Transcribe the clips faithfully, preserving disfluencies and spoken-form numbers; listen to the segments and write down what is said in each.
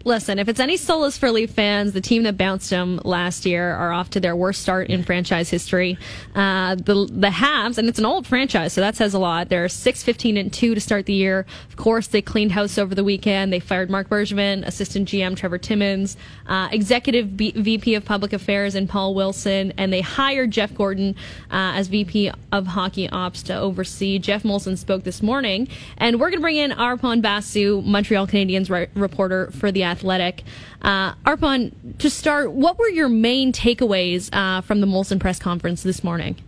Listen, if it's any solace for Leaf fans, the team that bounced them last year are off to their worst start in franchise history. Uh, the the Habs, and it's an old franchise, so that says a lot. They're six fifteen and two to start the year. Of course, they cleaned house over the weekend. They fired Mark Bergevin, assistant G M Trevor Timmins, uh, executive B- V P of Public Affairs and Paul Wilson, and they hired Jeff Gordon uh, as V P of Hockey Ops to oversee. Jeff Molson spoke this morning, and we're going to bring in Arpon Basu, Montreal Canadiens re- reporter for The Athletic. Uh, Arpon, to start, what were your main takeaways uh, from the Molson press conference this morning?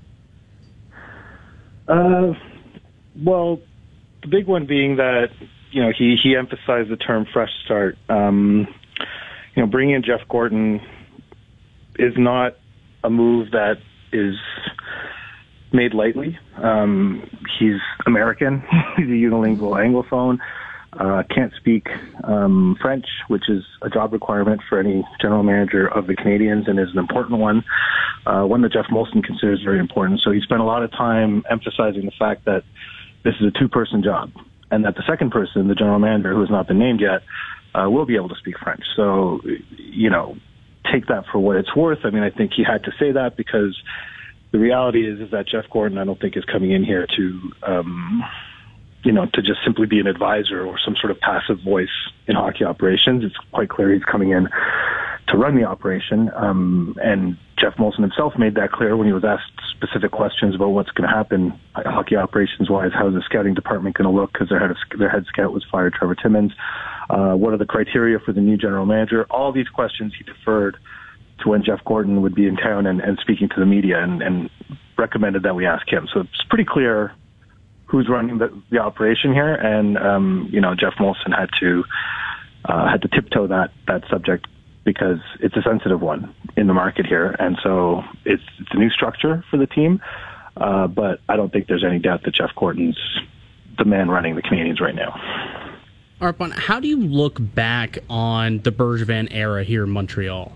Uh, well, the big one being that, you know, he, he emphasized the term fresh start. Um, you know, bringing in Jeff Gordon is not a move that is made lightly. Um, he's American. He's a unilingual Anglophone. Uh, can't speak um, French, which is a job requirement for any general manager of the Canadiens and is an important one, uh, one that Jeff Molson considers very important. So he spent a lot of time emphasizing the fact that this is a two-person job and that the second person, the general manager, who has not been named yet, uh, will be able to speak French. So, you know, take that for what it's worth. I mean, I think he had to say that because the reality is, is that Jeff Gordon, I don't think, is coming in here to... Um, you know, to just simply be an advisor or some sort of passive voice in hockey operations. It's quite clear he's coming in to run the operation. Um, and Jeff Molson himself made that clear when he was asked specific questions about what's going to happen hockey operations-wise. How's the scouting department going to look? Because their head, of, their head scout was fired, Trevor Timmins. Uh, what are the criteria for the new general manager? All these questions he deferred to when Jeff Gordon would be in town and, and speaking to the media, and, and recommended that we ask him. So it's pretty clear who's running the, the operation here, and um, you know, Jeff Molson had to uh, had to tiptoe that that subject because it's a sensitive one in the market here, and so it's, it's a new structure for the team. Uh, but I don't think there's any doubt that Jeff Gordon's the man running the Canadiens right now. Arpon, how do you look back on the Bergevin era here in Montreal?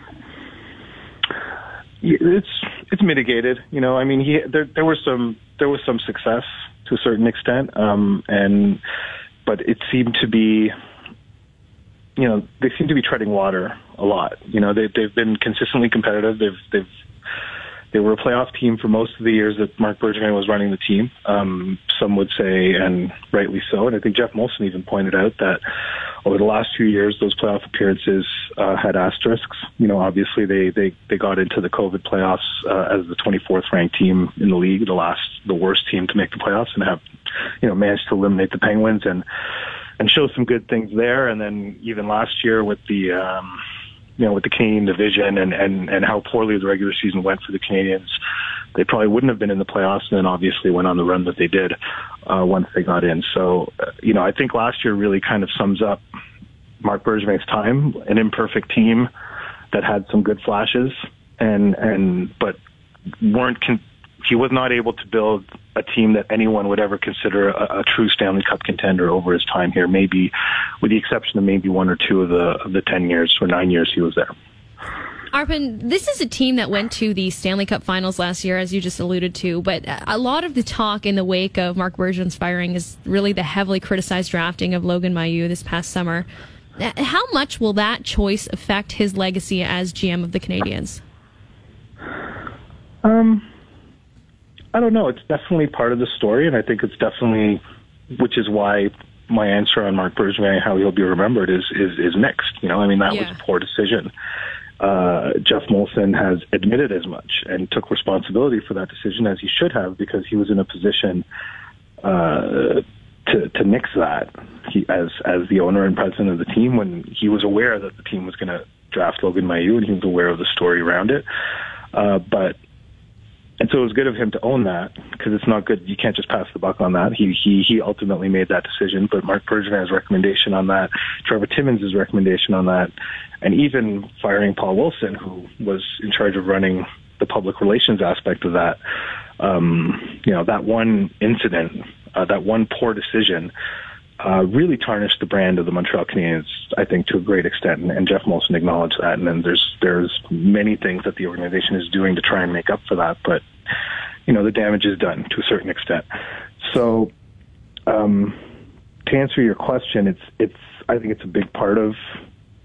It's it's mitigated, you know. I mean, he there there was some there was some success to a certain extent, um, and but it seemed to be, you know, they seem to be treading water a lot. You know, they they've been consistently competitive. They've they've they were a playoff team for most of the years that Mark Bergevin was running the team. Um, some would say, and rightly so. And I think Jeff Molson even pointed out that over the last few years, those playoff appearances uh, had asterisks. You know, obviously they, they, they got into the COVID playoffs uh, as the twenty-fourth ranked team in the league, the last, the worst team to make the playoffs, and have, you know, managed to eliminate the Penguins and and show some good things there. And then even last year with the, um, you know, with the Canadian division and, and, and how poorly the regular season went for the Canadiens, they probably wouldn't have been in the playoffs, and then obviously went on the run that they did uh, once they got in. So, uh, you know, I think last year really kind of sums up Mark Bergevin's time, an imperfect team that had some good flashes, and and but weren't con- he was not able to build a team that anyone would ever consider a, a true Stanley Cup contender over his time here, maybe with the exception of maybe one or two of the of the ten years or nine years he was there. Arpon, this is a team that went to the Stanley Cup Finals last year, as you just alluded to, but a lot of the talk in the wake of Mark Bergevin's firing is really the heavily criticized drafting of Logan Mailloux this past summer. How much will that choice affect his legacy as G M of the Canadiens? Um, I don't know. It's definitely part of the story, and I think it's definitely, which is why my answer on Mark Bergevin and how he'll be remembered is, is, is mixed. You know, I mean, that yeah. was a poor decision. Uh, Jeff Molson has admitted as much and took responsibility for that decision, as he should have, because he was in a position uh, to to nix that. He, as as the owner and president of the team, when he was aware that the team was going to draft Logan Mailloux, and he was aware of the story around it. Uh, but and so it was good of him to own that, because it's not good. You can't just pass the buck on that. He he he ultimately made that decision. But Mark Bergevin's recommendation on that, Trevor Timmins' recommendation on that, and even firing Paul Wilson, who was in charge of running the public relations aspect of that, um, you know, that one incident, uh, that one poor decision, uh, really tarnished the brand of the Montreal Canadiens, I think, to a great extent. And, and Jeff Molson acknowledged that. And then there's there's many things that the organization is doing to try and make up for that. But, you know, the damage is done to a certain extent. So, um, to answer your question, it's it's I think it's a big part of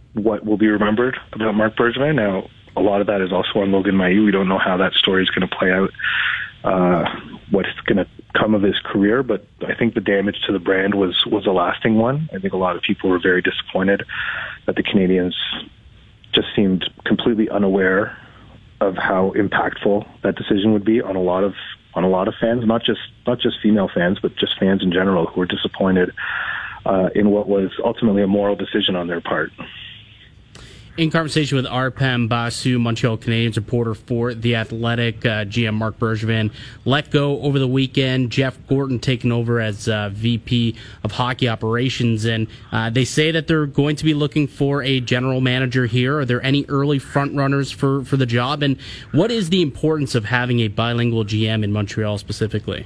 what will be remembered about Marc Bergevin. Now, a lot of that is also on Logan Mailloux. We don't know how that story is going to play out, uh, what's going to come of his career, but I think the damage to the brand was, was a lasting one. I think a lot of people were very disappointed that the Canadians just seemed completely unaware of how impactful that decision would be on a lot of on a lot of fans, not just not just female fans, but just fans in general who were disappointed uh, in what was ultimately a moral decision on their part. In conversation with Arpem Basu, Montreal Canadiens reporter for The Athletic, uh, G M Marc Bergevin let go over the weekend. Jeff Gorton taking over as uh, V P of Hockey Operations, and uh, they say that they're going to be looking for a general manager here. Are there any early front runners for, for the job? And what is the importance of having a bilingual G M in Montreal specifically?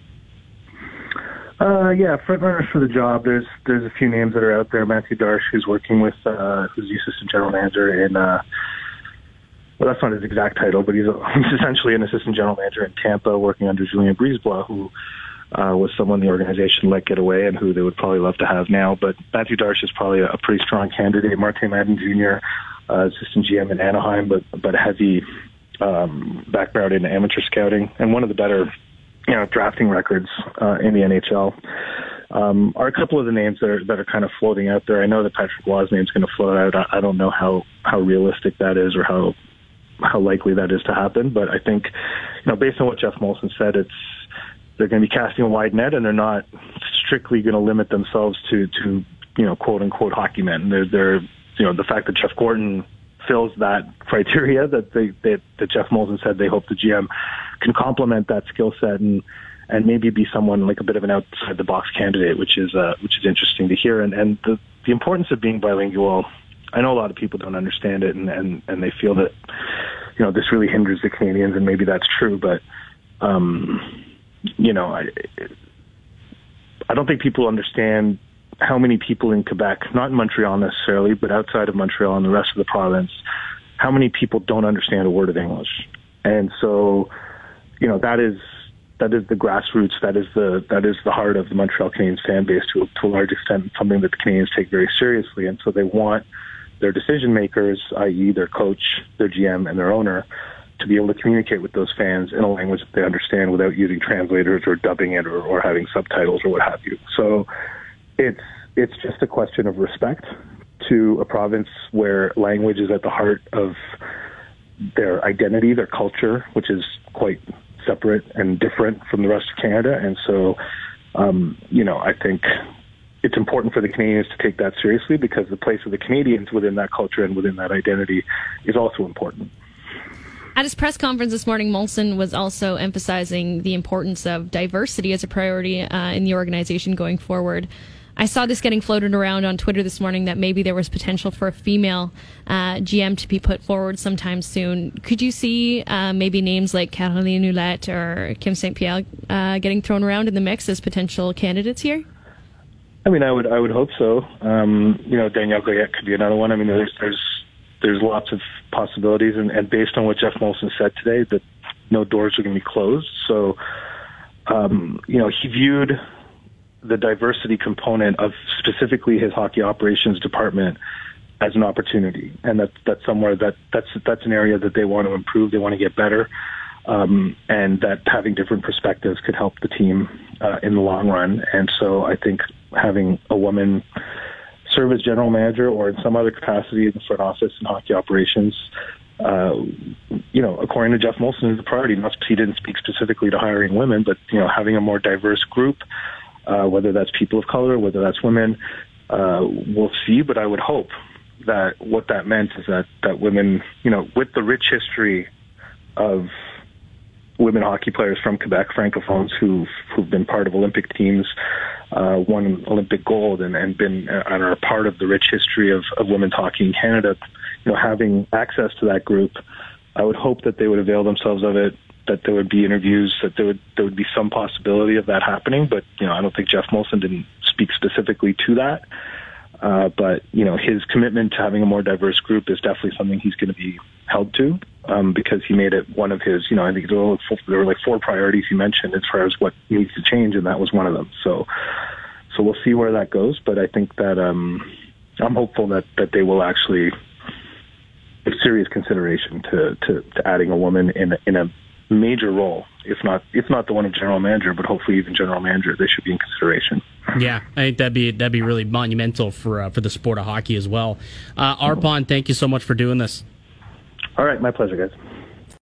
Uh, yeah, front runners for the job. There's there's a few names that are out there. Matthew Darche, who's working with, uh, who's the assistant general manager in, uh, well, that's not his exact title, but he's, a, he's essentially an assistant general manager in Tampa, working under Julien Brisebois, who uh, was someone the organization let get away and who they would probably love to have now. But Matthew Darche is probably a, a pretty strong candidate. Martin Madden Junior, uh, assistant G M in Anaheim, but but heavy um, background in amateur scouting and one of the better, you know, drafting records uh, in the N H L. Um, are a couple of the names that are that are kind of floating out there. I know that Patrick Roy's name is going to float out. I, I don't know how, how realistic that is or how how likely that is to happen. But I think, you know, based on what Jeff Molson said, it's they're going to be casting a wide net, and they're not strictly going to limit themselves to to you know, quote unquote hockey men. They're they're you know, the fact that Jeff Gorton fills that criteria that they that, that Jeff Molson said they hope the G M can complement that skill set and and maybe be someone like a bit of an outside the box candidate, which is uh, which is interesting to hear. And and the the importance of being bilingual, I know a lot of people don't understand it, and and, and they feel that, you know, this really hinders the Canadians, and maybe that's true. But um, you know, I I don't think people understand how many people in Quebec, not in Montreal necessarily, but outside of Montreal and the rest of the province, how many people don't understand a word of English. And so, you know, that is that is the grassroots, that is the that is the heart of the Montreal Canadiens fan base to, to a large extent, something that the Canadians take very seriously. And so they want their decision makers, that is their coach, their G M, and their owner, to be able to communicate with those fans in a language that they understand without using translators or dubbing it or, or having subtitles or what have you. So it's it's just a question of respect to a province where language is at the heart of their identity, their culture, which is quite separate and different from the rest of Canada. And so, um, you know, I think it's important for the Canadians to take that seriously, because the place of the Canadians within that culture and within that identity is also important. At his press conference this morning, Molson was also emphasizing the importance of diversity as a priority uh, in the organization going forward. I saw this getting floated around on Twitter this morning that maybe there was potential for a female uh, G M to be put forward sometime soon. Could you see uh, maybe names like Caroline Hulette or Kim Saint Pierre uh, getting thrown around in the mix as potential candidates here? I mean, I would I would hope so. Um, you know, Danielle Goyette could be another one. I mean, there's there's there's lots of possibilities, and, and based on what Jeff Molson said today, that no doors are going to be closed. So, um, you know, he viewed the diversity component of specifically his hockey operations department as an opportunity, and that's that's somewhere that that's that's an area that they want to improve. They want to get better, um, and that having different perspectives could help the team uh, in the long run. And so, I think having a woman serve as general manager or in some other capacity in the front office and hockey operations, uh, you know, according to Jeff Molson, is a priority. Not he didn't speak specifically to hiring women, but you know, having a more diverse group. Uh, whether that's people of color, whether that's women, uh, we'll see. But I would hope that what that meant is that, that women, you know, with the rich history of women hockey players from Quebec, francophones who've, who've been part of Olympic teams, uh, won Olympic gold and, and been uh, and are a part of the rich history of, of women's hockey in Canada, you know, having access to that group, I would hope that they would avail themselves of it, that there would be interviews, that there would there would be some possibility of that happening. But, you know, I don't think Jeff Molson didn't speak specifically to that. Uh, but, you know, his commitment to having a more diverse group is definitely something he's going to be held to, um, because he made it one of his, you know, I think there were, there were like four priorities he mentioned as far as what needs to change, and that was one of them. So so we'll see where that goes. But I think that, um, I'm hopeful that, that they will actually give serious consideration to, to, to adding a woman in in a major role, if not if not the one of general manager, but hopefully even general manager. They should be in consideration. Yeah, I think that'd be that'd be really monumental for uh, for the sport of hockey as well. Uh, Arpon, thank you so much for doing this. All right, my pleasure, guys.